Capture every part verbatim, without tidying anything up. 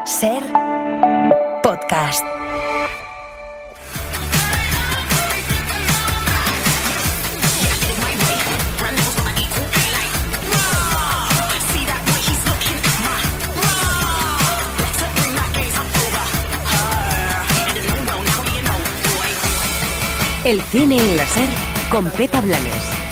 Ser podcast. El cine en la Ser con Pepa Blanes.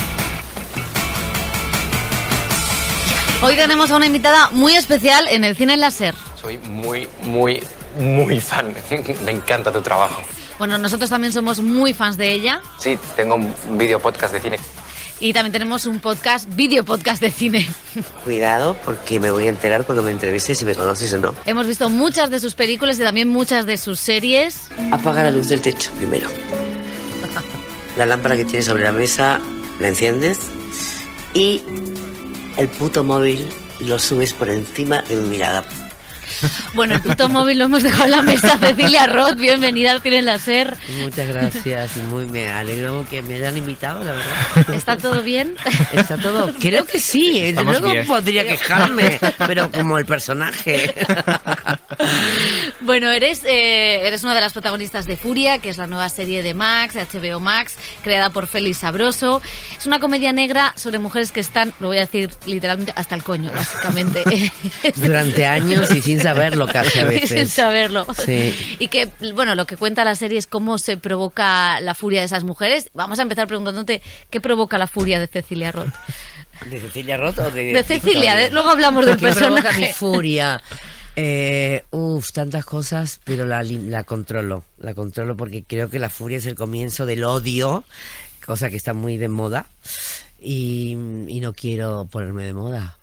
Hoy tenemos a una invitada muy especial en el cine en la Ser. Soy muy, muy, muy fan. Me encanta tu trabajo. Bueno, nosotros también somos muy fans de ella. Sí, tengo un video podcast de cine. Y también tenemos un podcast, video podcast de cine. Cuidado, porque me voy a enterar cuando me entrevistes si me conoces o no. Hemos visto muchas de sus películas y también muchas de sus series. Apaga la luz del techo primero. La lámpara que tienes sobre la mesa la enciendes y el puto móvil lo subes por encima de mi mirada. Bueno, el puto móvil lo hemos dejado en la mesa. Cecilia Roth, bienvenida al cine en la Ser. Muchas gracias y muy me alegro que me hayan invitado, la verdad. ¿Está todo bien? Está todo, creo que sí, ¿eh? Luego bien. Podría quejarme, pero como el personaje. Bueno, eres, eh, eres una de las protagonistas de Furia, que es la nueva serie de Max, de H B O Max, creada por Félix Sabroso. Es una comedia negra sobre mujeres que están, lo voy a decir literalmente, hasta el coño, básicamente. Durante años y sin saberlo casi a veces. Sin saberlo. Sí. Y que, bueno, lo que cuenta la serie es cómo se provoca la furia de esas mujeres. Vamos a empezar preguntándote qué provoca la furia de Cecilia Roth. ¿De Cecilia Roth o de...? De Cecilia, de, luego hablamos del ¿Qué provoca personaje. mi furia? Eh, uf, tantas cosas, pero la, la controlo. La controlo porque creo que la furia es el comienzo del odio, cosa que está muy de moda. Y, y no quiero ponerme de moda.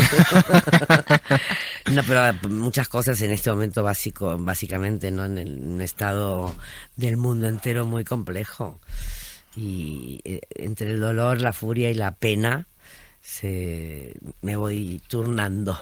No, pero muchas cosas en este momento básico, básicamente, ¿no? En, el, en un estado del mundo entero muy complejo. Y eh, entre el dolor, la furia y la pena, se, me voy turnando.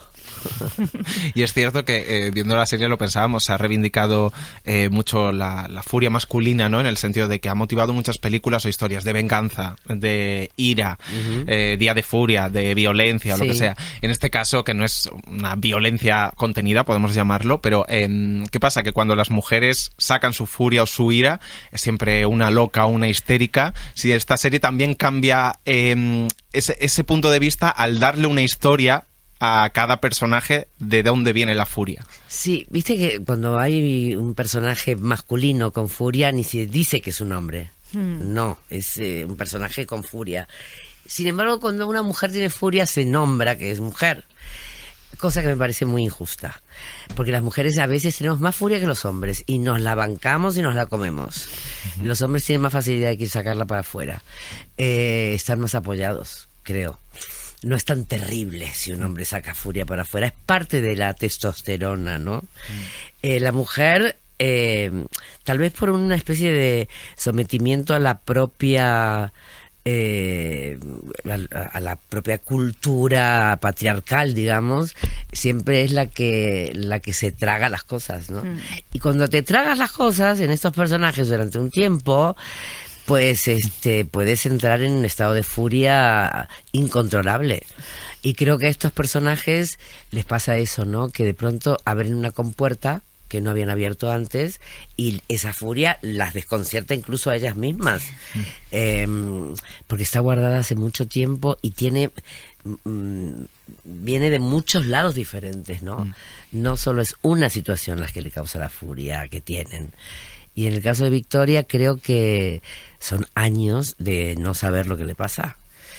Y es cierto que eh, viendo la serie lo pensábamos, se ha reivindicado eh, mucho la, la furia masculina, ¿no? En el sentido de que ha motivado muchas películas o historias de venganza, de ira, uh-huh. eh, día de furia, de violencia, sí. Lo que sea. En este caso, que no es una violencia contenida, podemos llamarlo, pero eh, ¿qué pasa? Que cuando las mujeres sacan su furia o su ira, es siempre una loca, una histérica. Si esta serie también cambia eh, ese, ese punto de vista al darle una historia a cada personaje de dónde viene la furia. Sí, viste que cuando hay un personaje masculino con furia ni se dice que es un hombre. Hmm. No, es eh, un personaje con furia. Sin embargo, cuando una mujer tiene furia se nombra que es mujer. Cosa que me parece muy injusta. Porque las mujeres a veces tenemos más furia que los hombres y nos la bancamos y nos la comemos. Uh-huh. Los hombres tienen más facilidad de que sacarla para afuera. Eh, están más apoyados, creo. No es tan terrible si un hombre saca furia para afuera. Es parte de la testosterona, ¿no? Mm. Eh, la mujer, eh, tal vez por una especie de sometimiento a la propia... Eh, a, a la propia cultura patriarcal, digamos, siempre es la que la que se traga las cosas, ¿no? Mm. Y cuando te tragas las cosas en estos personajes durante un tiempo, pues este puedes entrar en un estado de furia incontrolable. Y creo que a estos personajes les pasa eso, ¿no? Que de pronto abren una compuerta que no habían abierto antes y esa furia las desconcierta incluso a ellas mismas. Mm. Eh, porque está guardada hace mucho tiempo y tiene mm, viene de muchos lados diferentes, ¿no? Mm. No solo es una situación la que le causa la furia que tienen. Y en el caso de Victoria creo que son años de no saber lo que le pasa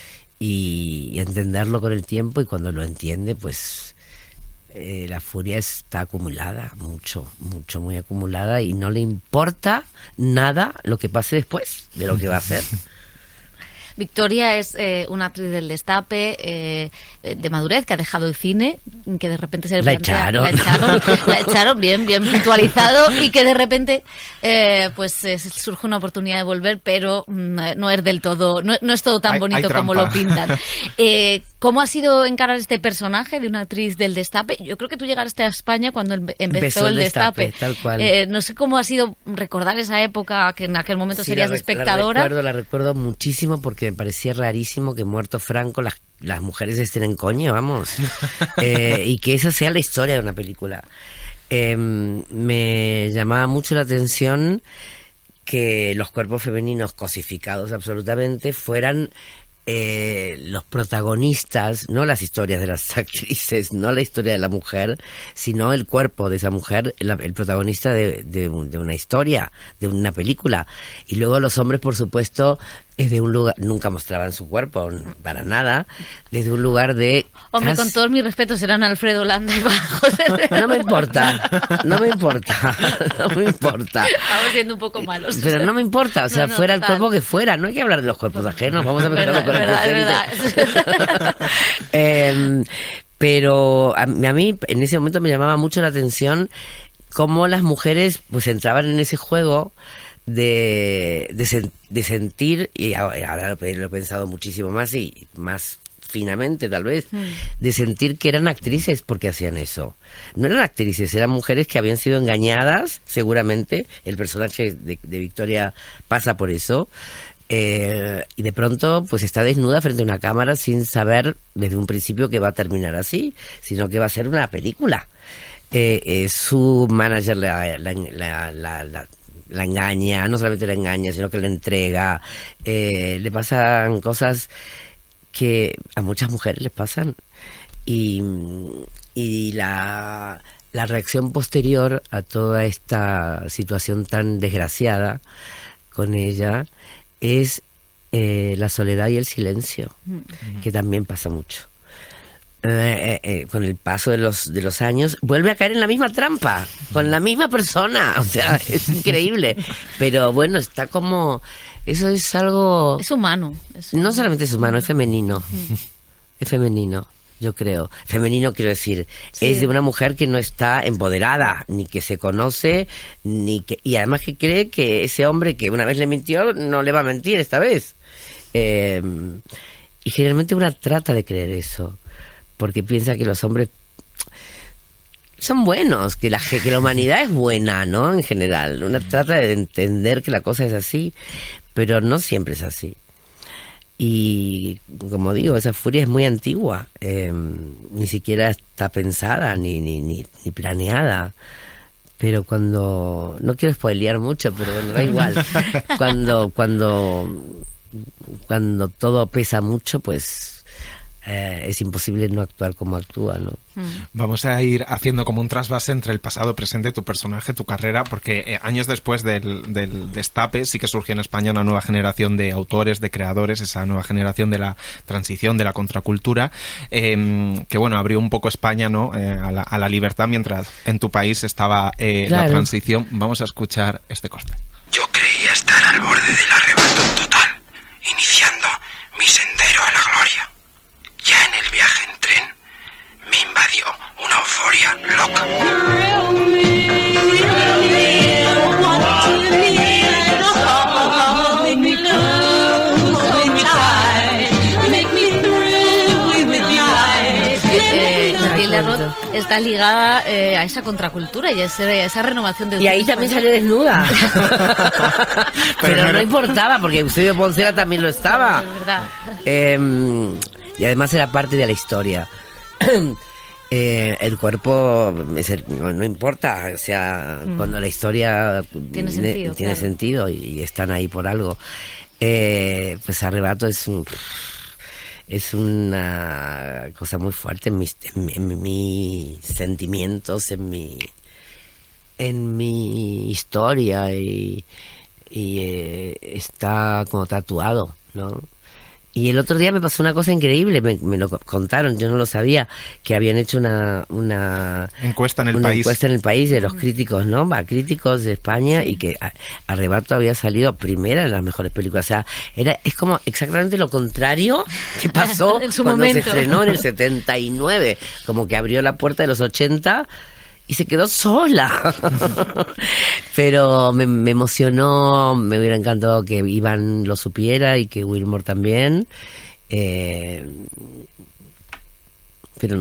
y entenderlo con el tiempo, y cuando lo entiende, pues eh, la furia está acumulada, mucho, mucho, muy acumulada, y no le importa nada lo que pase después de lo que va a hacer. Victoria es eh, una actriz del destape, eh, de madurez, que ha dejado el cine, que de repente se le la plantea, echaron. La echaron, la echaron, bien, bien puntualizado, y que de repente eh, pues eh, surge una oportunidad de volver, pero mm, no es del todo, no, no es todo tan hay, bonito hay como trampa. lo pintan. Eh, ¿Cómo ha sido encarar este personaje de una actriz del destape? Yo creo que tú llegaste a España cuando empezó, empezó el destape. destape tal cual. Eh, no sé cómo ha sido recordar esa época, que en aquel momento Sí, serías la, espectadora. La recuerdo, la recuerdo muchísimo porque me parecía rarísimo que muerto Franco las, las mujeres estén en coño, vamos. eh, y que esa sea la historia de una película. eh, me llamaba mucho la atención que los cuerpos femeninos cosificados absolutamente fueran eh, los protagonistas, no las historias de las actrices, no la historia de la mujer, sino el cuerpo de esa mujer, el, el protagonista de, de, un- de una historia, de una película. Y luego los hombres, por supuesto, desde un lugar, nunca mostraban su cuerpo, para nada, desde un lugar de... Hombre, casi- con todos mis respetos, eran Alfredo Landa y José Pedro. No me importa, no me importa, no me importa. Estamos siendo un poco malos. Pero no me importa, o sea, No, no, fuera el total. cuerpo que fuera, no hay que hablar de los cuerpos ajenos, vamos a meterlo Verdad, con el verdad, es verdad. Em, pero a, mí- a mí en ese momento me llamaba mucho la atención cómo las mujeres pues entraban en ese juego de, de, sen- de sentir, y ahora ahora lo he lo he pensado muchísimo más y más finamente tal vez, de sentir que eran actrices porque hacían eso. No eran actrices, eran mujeres que habían sido engañadas, seguramente, el personaje de, de Victoria pasa por eso, eh, y de pronto pues está desnuda frente a una cámara sin saber desde un principio que va a terminar así, sino que va a ser una película. Eh, eh, su manager la, la, la, la- la- la engaña, no solamente la engaña, sino que la entrega, eh, le pasan cosas que a muchas mujeres les pasan y, y la, la reacción posterior a toda esta situación tan desgraciada con ella es eh, la soledad y el silencio, que también pasa mucho. Eh, eh, eh, con el paso de los de los años vuelve a caer en la misma trampa con la misma persona, o sea, es increíble, pero bueno, está como eso es algo Es humano. es- no solamente es humano, es femenino. Es femenino, yo creo. Femenino quiero decir, Sí. es de una mujer que no está empoderada, ni que se conoce, ni que y además que cree que ese hombre que una vez le mintió no le va a mentir esta vez. Eh, y generalmente una trata de creer eso, porque piensa que los hombres son buenos, que la, ge- que la humanidad es buena, ¿no? En general, una trata de entender que la cosa es así, pero no siempre es así. Y como digo, esa furia es muy antigua, eh, ni siquiera está pensada ni, ni, ni, ni planeada. Pero cuando, no quiero spoilear mucho, pero bueno, da igual. Cuando, cuando, cuando todo pesa mucho, pues eh, es imposible no actuar como actúa, ¿no? Vamos a ir haciendo como un trasvase entre el pasado, presente, tu personaje, tu carrera, porque eh, años después del, del destape sí que surgió en España una nueva generación de autores, de creadores, esa nueva generación de la transición, de la contracultura, eh, que bueno, abrió un poco España, ¿no? Eh, a, la, a la libertad, mientras en tu país estaba eh, la Claro. transición. Vamos a escuchar este corte. Yo creía estar al borde del arrebato total, iniciando mi sendero a la gloria. Ya en el viaje en tren me invadió una euforia loca. Eh, Natalia Ay, Roth cuánto. está ligada eh, a esa contracultura y a, ese- a esa renovación del Y ahí cine también español. salió desnuda. Pero Pero no no era- importaba, porque Eusebio Poncela también lo estaba. Es verdad. Eh, y además era parte de la historia. Eh, el cuerpo es el- no, no importa, o sea, cuando la historia Tiene ne- sentido, tiene claro. sentido y, y están ahí por algo. Eh, pues Arrebato es un, es una cosa muy fuerte en mis, en, mi- en mis sentimientos, en mi en mi historia y, y, eh, está como tatuado, ¿no? Y el otro día me pasó una cosa increíble, me, me lo co- contaron, yo no lo sabía, que habían hecho una, una, Encuesta en el una país. encuesta en el país de los críticos, ¿no? Va, críticos de España y que a- Arrebato había salido primera en las mejores películas. O sea, era, es como exactamente lo contrario que pasó En su cuando se momento. estrenó en el setenta y nueve, como que abrió la puerta de los ochenta y se quedó sola. Pero me, me emocionó, me hubiera encantado que Iván lo supiera y que Wilmore también. Eh, pero no.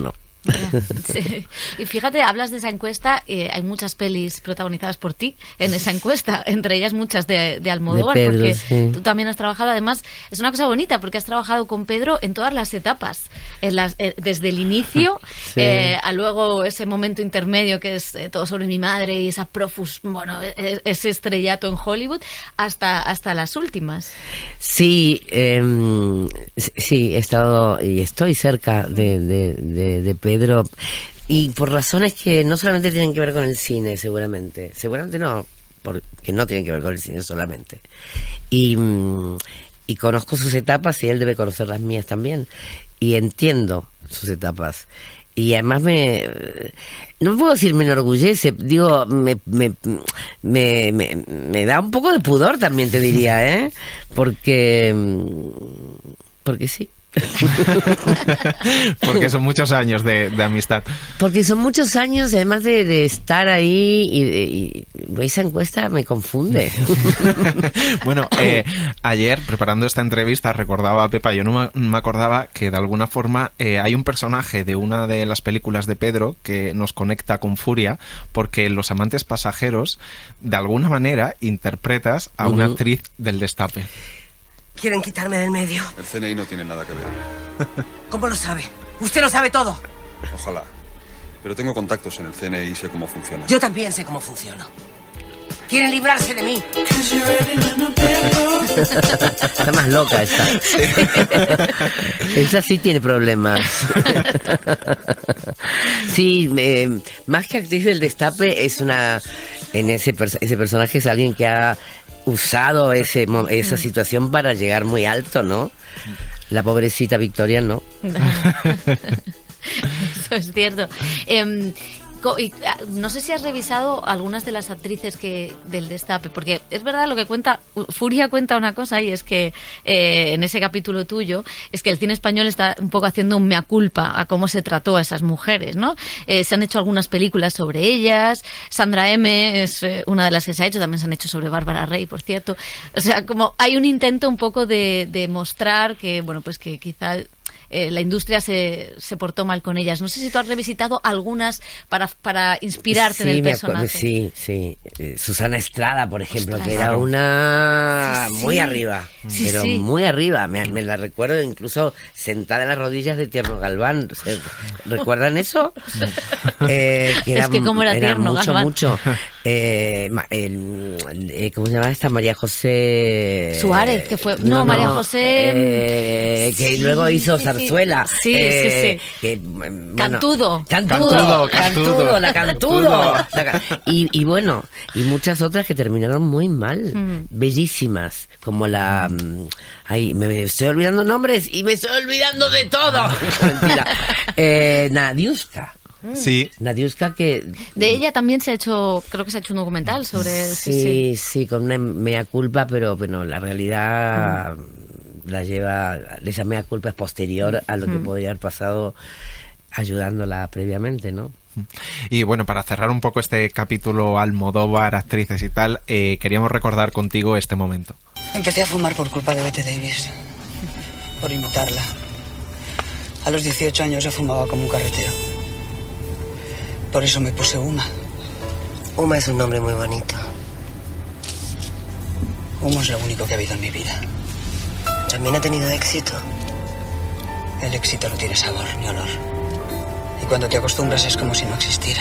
Sí. Y fíjate, hablas de esa encuesta, eh, hay muchas pelis protagonizadas por ti en esa encuesta, entre ellas muchas de, de Almodóvar, De Pedro, porque sí. tú también has trabajado, además, es una cosa bonita, porque has trabajado con Pedro en todas las etapas, en las, eh, desde el inicio, Sí. eh, a luego ese momento intermedio que es eh, Todo sobre mi madre y esa profus, bueno, e- ese estrellato en Hollywood, hasta, hasta las últimas. Sí, eh, sí, he estado y estoy cerca de, de, de, de Pedro, y por razones que no solamente tienen que ver con el cine, seguramente. Seguramente no, porque no tienen que ver con el cine solamente. Y, mm, y conozco sus etapas y él debe conocer las mías también. Y entiendo sus etapas. Y además me, no puedo decir me enorgullece, digo, me, me, me, me, me da un poco de pudor también, te diría, ¿eh? Porque, porque sí. Porque son muchos años de, de amistad. Porque son muchos años, además de, de estar ahí, y, y- y esa encuesta me confunde. Bueno, eh, ayer preparando esta entrevista recordaba a Pepa, yo no me, me acordaba que de alguna forma eh, hay un personaje de una de las películas de Pedro que nos conecta con Furia, porque en Los amantes pasajeros, de alguna manera, interpretas a una Ujú. actriz del Destape. Quieren quitarme del medio. El C N I no tiene nada que ver. ¿Cómo lo sabe? Usted lo sabe todo. Ojalá. Pero tengo contactos en el C N I y sé cómo funciona. Yo también sé cómo funciona. Quieren librarse de mí. Está más loca esa. Esa sí tiene problemas. Sí, eh, más que actriz del Destape, es una, en ese, pers- ese personaje es alguien que ha usado ese, mo- esa situación para llegar muy alto, ¿no? La pobrecita Victoria no. Eso es cierto. Em, co- y, ah, no sé si has revisado algunas de las actrices que del Destape, porque es verdad lo que cuenta, Furia cuenta una cosa, y es que eh, en ese capítulo tuyo, es que el cine español está un poco haciendo un mea culpa a cómo se trató a esas mujeres, ¿no? Eh, se han hecho algunas películas sobre ellas, Sandra M es eh, una de las que se ha hecho, también se han hecho sobre Bárbara Rey, por cierto. O sea, como hay un intento un poco de, de mostrar que, bueno, pues que quizá eh, la industria se, se portó mal con ellas. No sé si tú has revisitado algunas para, para inspirarte en el me acuerdo, personaje. sí, sí. Eh, Susana Estrada, por ejemplo, Ostras. que era una Sí, sí. muy arriba, Sí, pero sí. muy arriba. Me, me la recuerdo incluso sentada en las rodillas de Tierno Galván. O sea, ¿recuerdan eso? Eh, Es que cómo era Tierno mucho, Galván. mucho. Eh, ma- el- eh, ¿Cómo se llama esta? María José Suárez, que fue- no, María José, eh, que sí, luego hizo sí, sí. Zarzuela. Sí, eh, sí, sí. que, bueno, Cantudo. Cantudo, Cantudo, Cantudo, Cantudo. la Cantudo. La ca- y, y bueno, y muchas otras que terminaron muy mal, Mm. bellísimas, como la... mm, Ay, me estoy olvidando nombres y me estoy olvidando de todo. Mentira. Eh, Nadiuska. Sí, Nadiuska que... De ella también se ha hecho, creo que se ha hecho un documental sobre... Sí, Sí, sí. sí, con una mea culpa, pero bueno, la realidad la lleva, esa mea culpa es posterior a lo que podría haber pasado ayudándola previamente, ¿no? y bueno, para cerrar un poco este capítulo Almodóvar, actrices y tal, eh, queríamos recordar contigo este momento. Empecé a fumar por culpa de Bette Davis. Por imitarla. A los dieciocho años ya fumaba como un carretero. Por eso me puse Uma. Uma es un nombre muy bonito. Uma es lo único que ha habido en mi vida. También ha tenido éxito. El éxito no tiene sabor ni olor. Y cuando te acostumbras es como si no existiera.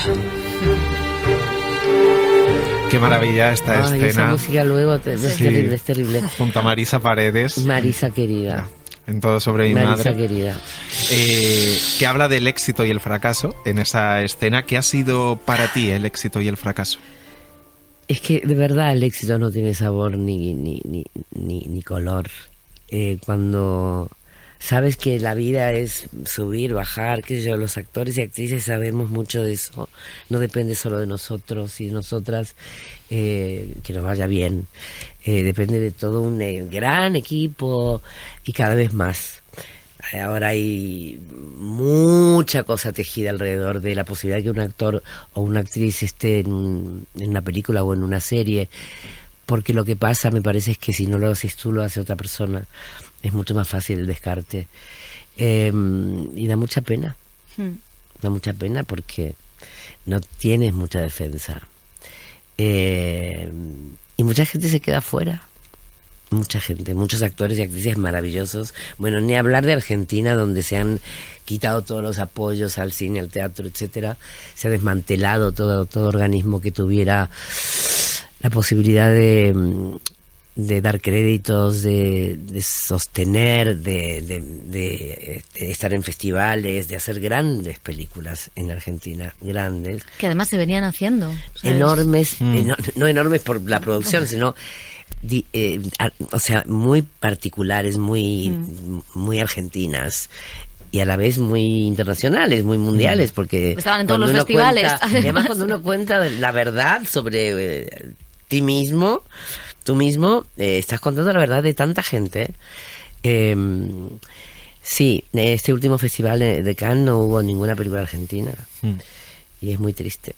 Qué maravilla esta Ay, esa escena música luego te- es Sí. terrible, es terrible. junto a Marisa Paredes, Marisa querida, en Todo sobre mi Marisa madre, querida. eh, que habla del éxito y el fracaso en esa escena. ¿Qué ha sido para ti el éxito y el fracaso? Es que de verdad el éxito no tiene sabor ni, ni, ni, ni, ni color. Eh, cuando sabes que la vida es subir, bajar, qué sé yo, los actores y actrices sabemos mucho de eso. No depende solo de nosotros y de nosotras eh, que nos vaya bien. Eh, depende de todo un eh, gran equipo y cada vez más. Ahora hay mucha cosa tejida alrededor de la posibilidad de que un actor o una actriz esté en, un- en una película o en una serie, porque lo que pasa, me parece, es que si no lo haces tú, lo hace otra persona. Es mucho más fácil el descarte. Eh, y da mucha pena. Mm. da mucha pena porque no tienes mucha defensa. Eh, y mucha gente se queda fuera. Mucha gente, muchos actores y actrices maravillosos. Bueno, ni hablar de Argentina, donde se han quitado todos los apoyos al cine, al teatro, etcétera. Se ha desmantelado todo, todo organismo que tuviera la posibilidad de, de dar créditos, de, de sostener, de, de, de, de estar en festivales, de hacer grandes películas en Argentina, grandes. Que además se venían haciendo, ¿sabes? Enormes, Mm. eno- no enormes por la producción, sino... Di- eh, a- o sea, muy particulares, muy, Mm. muy argentinas y a la vez muy internacionales, muy mundiales, porque Estaban en todos cuando los uno festivales, cuenta- y además. además cuando uno cuenta la verdad sobre eh, ti mismo, tú mismo, eh, estás contando la verdad de tanta gente. Eh, sí, en este último festival de de Cannes no hubo ninguna película argentina Mm. y es muy triste.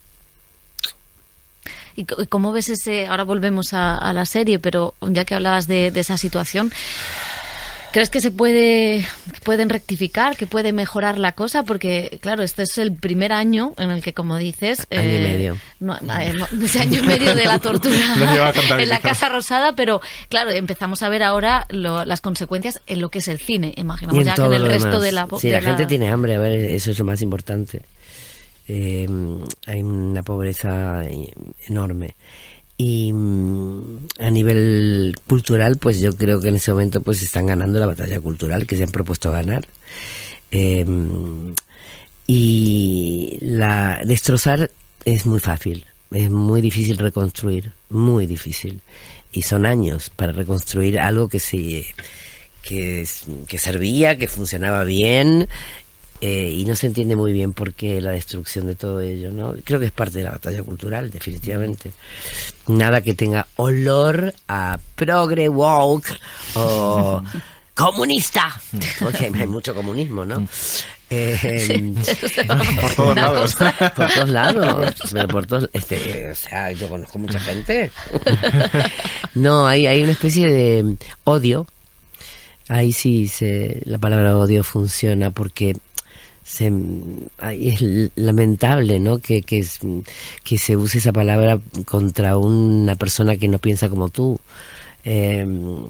¿Y c- cómo ves ese? Ahora volvemos a, a la serie, pero ya que hablabas de, de esa situación, ¿crees que se puede pueden rectificar, que puede mejorar la cosa? Porque, claro, este es el primer año en el que, como dices... Año y medio. No, eh, no, ese año y medio de la tortura Lo lleva en contabilizado. la Casa Rosada, pero, claro, empezamos a ver ahora lo- las consecuencias en lo que es el cine. Y Imaginamos en ya que todo en el lo resto demás. de la... po- Si de la gente tiene hambre, a ver, eso es lo más importante. Eh, hay una pobreza enorme. Y mm, a nivel cultural, pues yo creo que en ese momento pues están ganando la batalla cultural que se han propuesto ganar. Eh, y la destrozar es muy fácil, es muy difícil reconstruir, muy difícil. Y son años para reconstruir algo que se que, es- que servía, que funcionaba bien, eh, y no se entiende muy bien por qué la destrucción de todo ello, ¿no? Creo que es parte de la batalla cultural, definitivamente. Nada que tenga olor a progre, woke o comunista, porque hay mucho comunismo, ¿no? Eh, Por todos lados. por todos lados, pero por todos, este, o sea, yo conozco mucha gente. No, hay, hay una especie de odio. Ahí sí se, la palabra odio funciona porque se, ahí es lamentable, ¿no? Que, que, es- que se use esa palabra contra una persona que no piensa como tú. Eh,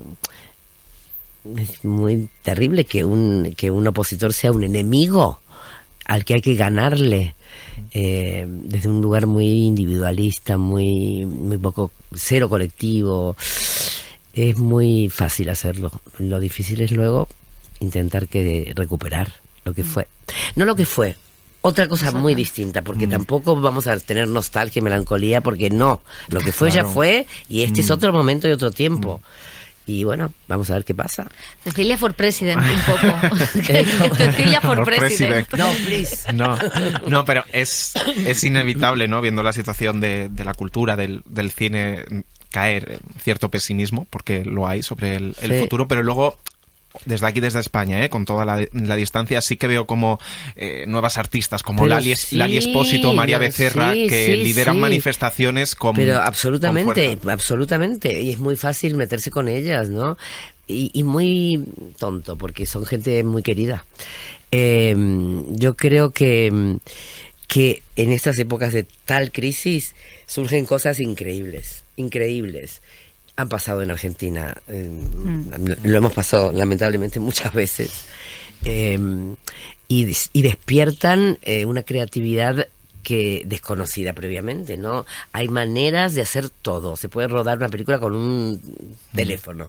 es muy terrible que un, que un opositor sea un enemigo al que hay que ganarle, eh, desde un lugar muy individualista, muy, muy poco, cero colectivo. Es muy fácil hacerlo. Lo difícil es luego intentar que recuperar lo que fue. No lo que fue, otra cosa muy distinta, porque tampoco vamos a tener nostalgia y melancolía, porque no, lo que fue ya Claro. fue y este es Mm. otro momento y otro tiempo. Y bueno, vamos a ver qué pasa. Cecilia for President, un poco. Cecilia for For President. President. No, please. No, no, pero es, es inevitable, ¿no? Viendo la situación de, de la cultura, del, del cine, caer en cierto pesimismo, porque lo hay sobre el, el Sí. futuro, pero luego desde aquí, desde España, ¿eh? Con toda la, la distancia, sí que veo como eh, nuevas artistas como Pero Lali, sí, Lali Espósito, María no, Becerra, sí, que sí, lideran sí. manifestaciones con Pero con absolutamente, fuerza. absolutamente. Y es muy fácil meterse con ellas, ¿no? Y, y muy tonto, porque son gente muy querida. Eh, yo creo que, que en estas épocas de tal crisis surgen cosas increíbles, increíbles. Han pasado en Argentina, eh, lo hemos pasado lamentablemente muchas veces, eh, y, des- y despiertan eh, una creatividad que desconocida previamente, ¿no? Hay maneras de hacer todo. Se puede rodar una película con un teléfono.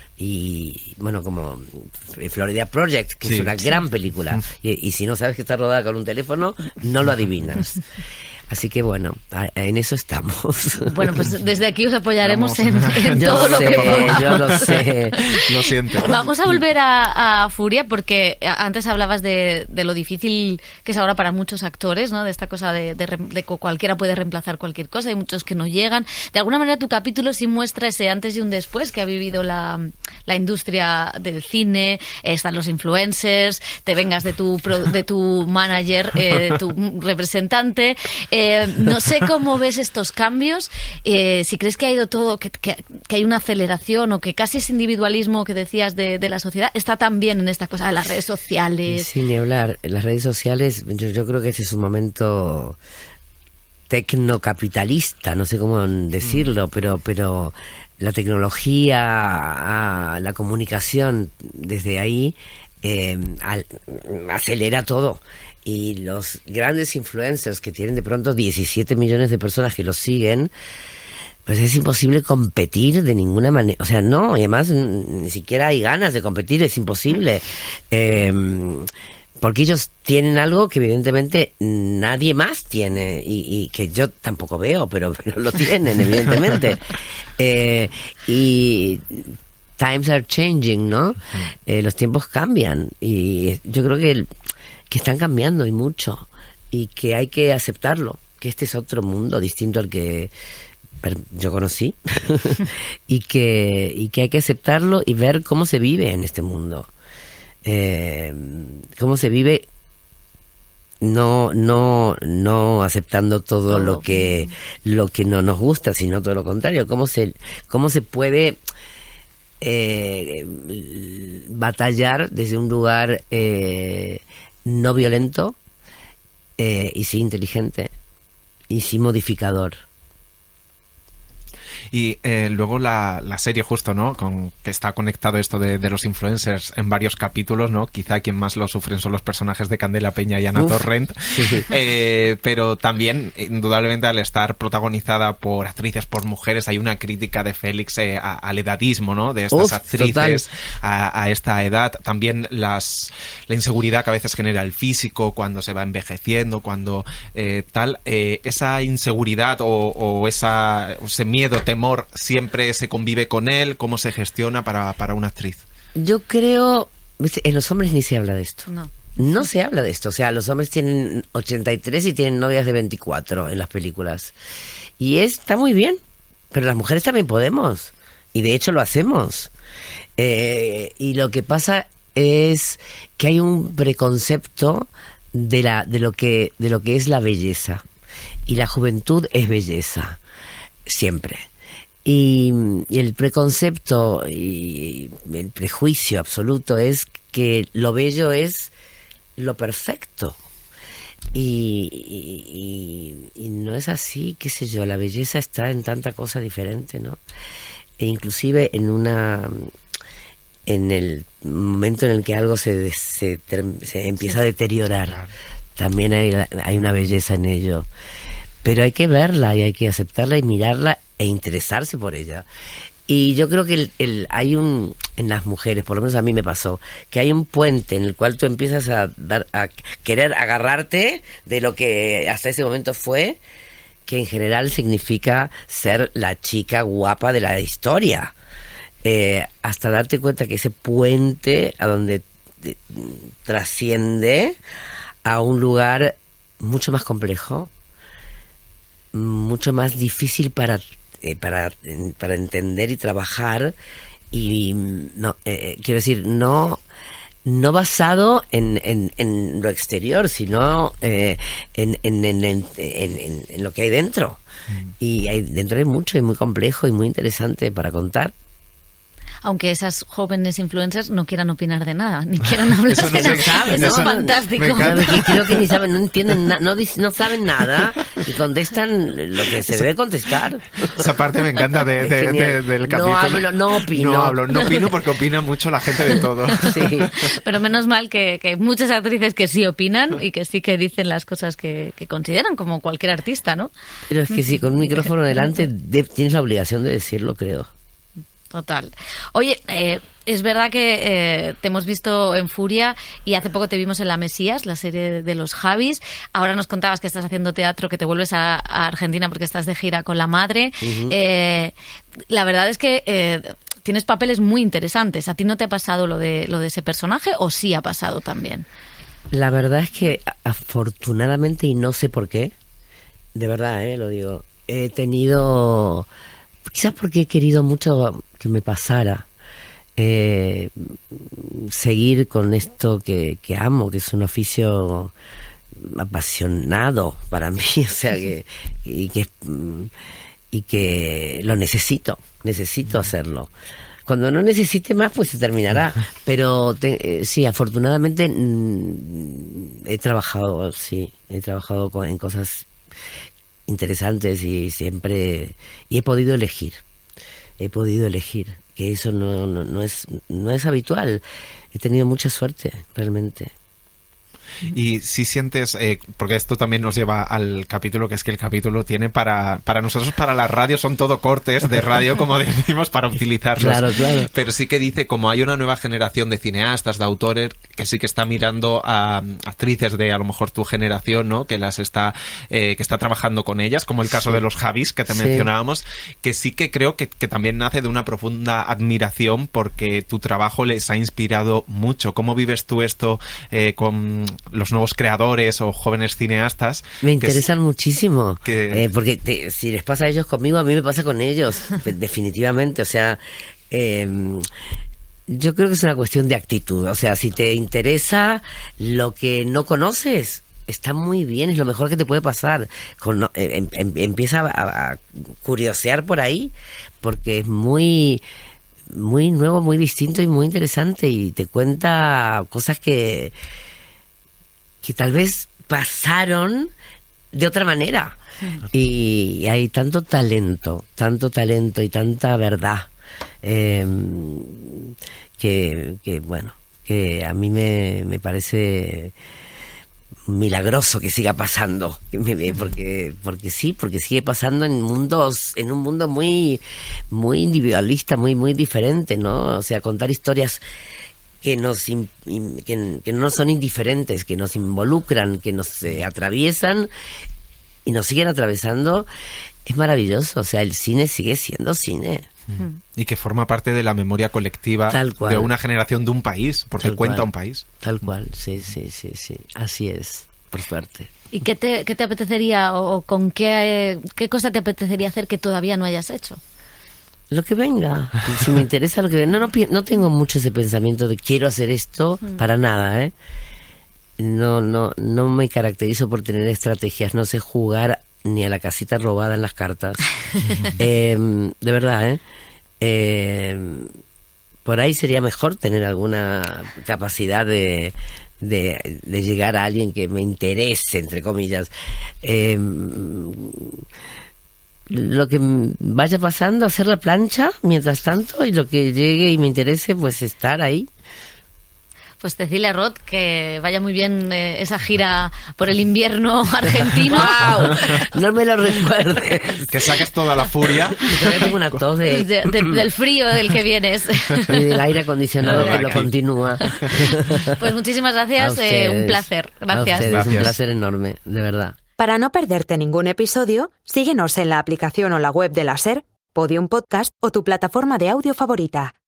Y bueno, como Florida Project, que Sí. es una gran película. Y, y si no sabes que está rodada con un teléfono, no lo adivinas. Así que bueno, a- en eso estamos. Bueno, pues desde aquí os apoyaremos en, Vamos. en Yo todo lo lo sé, que podamos. yo lo sé. Lo siento. Vamos a volver a, a Furia porque antes hablabas de, de lo difícil que es ahora para muchos actores, ¿no? De esta cosa de, de, rem- de que cualquiera puede reemplazar cualquier cosa, hay muchos que no llegan. De alguna manera tu capítulo sí muestra ese antes y un después que ha vivido la, la industria del cine, eh, están los influencers, te vengas de tu, pro- de tu manager, eh, de tu representante. Eh, no sé cómo ves estos cambios, eh, si crees que ha ido todo, que, que, que hay una aceleración o que casi ese individualismo que decías de, de la sociedad está también en esta cosa de las redes sociales. Sin ni hablar, las redes sociales, yo, yo creo que este es un momento tecnocapitalista, no sé cómo decirlo, pero, pero la tecnología, a la comunicación desde ahí eh, al, acelera todo. Y los grandes influencers que tienen de pronto diecisiete millones de personas que los siguen, pues es imposible competir de ninguna manera. O sea, no, y además ni siquiera hay ganas de competir, es imposible. Eh, porque ellos tienen algo que evidentemente nadie más tiene y, y que yo tampoco veo, pero, pero lo tienen, evidentemente. Eh, y times are changing, ¿no? Eh, los tiempos cambian y yo creo que, el, que están cambiando y mucho y que hay que aceptarlo, que este es otro mundo distinto al que yo conocí y que y que hay que aceptarlo y ver cómo se vive en este mundo. Eh, cómo se vive no no no aceptando todo, todo lo que lo que no nos gusta, sino todo lo contrario, cómo se cómo se puede eh, batallar desde un lugar eh, no violento eh, y sí inteligente y sí modificador. Y eh, luego la, la serie justo, ¿no? Con que está conectado esto de, de los influencers en varios capítulos, ¿no? Quizá quien más lo sufren son los personajes de Candela Peña y Ana Uf. Torrent. Eh, pero también, indudablemente, al estar protagonizada por actrices, por mujeres, hay una crítica de Félix eh, a, al edadismo, ¿no? De estas Uf, actrices a, a esta edad. También las la inseguridad que a veces genera el físico cuando se va envejeciendo, cuando eh, tal. Eh, esa inseguridad o, o esa, ese miedo, temor, siempre se convive con él. ¿Cómo se gestiona para, para una actriz? Yo creo, en los hombres ni se habla de esto. No. No se habla de esto. O sea, los hombres tienen ochenta y tres y tienen novias de veinticuatro en las películas. Y está muy bien. Pero las mujeres también podemos. Y de hecho lo hacemos. Eh, y lo que pasa es que hay un preconcepto de, la, de, lo que, de lo que es la belleza. Y la juventud es belleza. Siempre. Y, y el preconcepto y el prejuicio absoluto es que lo bello es lo perfecto. Y, y, y, y no es así, qué sé yo, la belleza está en tanta cosa diferente, ¿no? E inclusive en una en el momento en el que algo se, se, se empieza a deteriorar, también hay, hay una belleza en ello. Pero hay que verla y hay que aceptarla y mirarla e interesarse por ella. Y yo creo que el, el, hay un, en las mujeres, por lo menos a mí me pasó, que hay un puente en el cual tú empiezas a, dar, a querer agarrarte de lo que hasta ese momento fue, que en general significa ser la chica guapa de la historia. Eh, hasta darte cuenta que ese puente a donde te, trasciende a un lugar mucho más complejo, mucho más difícil para eh, para para entender y trabajar y no eh, quiero decir no no basado en, en, en lo exterior, sino eh, en, en, en, en, en, en lo que hay dentro. Mm. Y hay, dentro hay mucho y muy complejo y muy interesante para contar. Aunque esas jóvenes influencers no quieran opinar de nada, ni quieran hablar eso no de nada. Saben, eso ¿no? es fantástico. Creo que ni saben, no entienden, na, no, no saben nada y contestan lo que se debe contestar. Esa parte me encanta de, de, de, del capítulo. No hablo, no opino. No hablo, no opino porque opina mucho la gente de todo. Sí. Pero menos mal que, que hay muchas actrices que sí opinan y que sí que dicen las cosas que, que consideran, como cualquier artista, ¿no? Pero es que sí, con un micrófono delante de, tienes la obligación de decirlo, creo. Total. Oye, eh, es verdad que eh, te hemos visto en Furia y hace poco te vimos en La Mesías, la serie de los Javis. Ahora nos contabas que estás haciendo teatro, que te vuelves a, a Argentina porque estás de gira con la madre. Uh-huh. Eh, la verdad es que eh, tienes papeles muy interesantes. ¿A ti no te ha pasado lo de, lo de ese personaje o sí ha pasado también? La verdad es que afortunadamente, y no sé por qué, de verdad, eh, lo digo, he tenido... Quizás porque he querido mucho que me pasara, eh, seguir con esto que, que amo, que es un oficio apasionado para mí, o sea, que, y que, y que lo necesito, necesito hacerlo. Cuando no necesite más, pues se terminará. Pero te, eh, sí, afortunadamente mm, he trabajado, sí, he trabajado con, en cosas interesantes y siempre, y he podido elegir, he podido elegir, que eso no, no, no es, no es habitual. He tenido mucha suerte, realmente. Y si sientes, eh, porque esto también nos lleva al capítulo, que es que el capítulo tiene para, para nosotros, para la radio, son todo cortes de radio, como decimos, para utilizarlos. Claro, claro. Pero sí que dice, como hay una nueva generación de cineastas, de autores, que sí que está mirando a actrices de a lo mejor tu generación, ¿no? Que las está, eh, que está trabajando con ellas, como el caso Sí. de los Javis, que te Sí. mencionábamos, que sí que creo que, que también nace de una profunda admiración porque tu trabajo les ha inspirado mucho. ¿Cómo vives tú esto eh, con los nuevos creadores o jóvenes cineastas? Me que interesan muchísimo, que- eh, porque te- si les pasa a ellos conmigo, a mí me pasa con ellos, definitivamente. O sea, eh, yo creo que es una cuestión de actitud. O sea, si te interesa lo que no conoces, está muy bien, es lo mejor que te puede pasar. Con, eh, em- em- empieza a, a curiosear por ahí, porque es muy, muy nuevo, muy distinto y muy interesante, y te cuenta cosas que que tal vez pasaron de otra manera. Y hay tanto talento, tanto talento y tanta verdad, eh, que, que, bueno, que a mí me, me parece milagroso que siga pasando, que me- porque porque sí, porque sigue pasando en mundos, en un mundo muy muy individualista, muy muy diferente, ¿no? O sea, contar historias que nos in- in- que, que no son indiferentes, que nos involucran, que nos eh, atraviesan y nos siguen atravesando, es maravilloso. O sea, el cine sigue siendo cine. y que forma parte de la memoria colectiva Tal cual. de una generación, de un país, porque Tal cuenta cual. un país. Tal cual, sí, sí, sí, sí. Así es, por suerte. ¿Y qué te, qué te apetecería o, o con qué, eh, qué cosa te apetecería hacer que todavía no hayas hecho? Lo que venga, si me interesa lo que venga. No, no, pi- no tengo mucho ese pensamiento de quiero hacer esto, para nada, ¿eh? No, no, no me caracterizo por tener estrategias, no sé jugar ni a la casita robada en las cartas. Eh, de verdad, ¿eh? Eh, por ahí sería mejor tener alguna capacidad de, de, de llegar a alguien que me interese, entre comillas. Eh, lo que vaya pasando, hacer la plancha mientras tanto, y lo que llegue y me interese, pues estar ahí. Pues Cecilia Roth, que vaya muy bien eh, esa gira por el invierno argentino. ¡Guau! No me lo recuerdes. Que saques toda la furia. Todavía tengo una tos de, De- de- del frío del que vienes. y del aire acondicionado que lo Aquí. continúa. Pues muchísimas A gracias, eh, un ustedes. placer. A Gracias. ustedes, Gracias. un placer enorme, de verdad. Para no perderte ningún episodio, síguenos en la aplicación o la web de la SER, Podium Podcast o tu plataforma de audio favorita.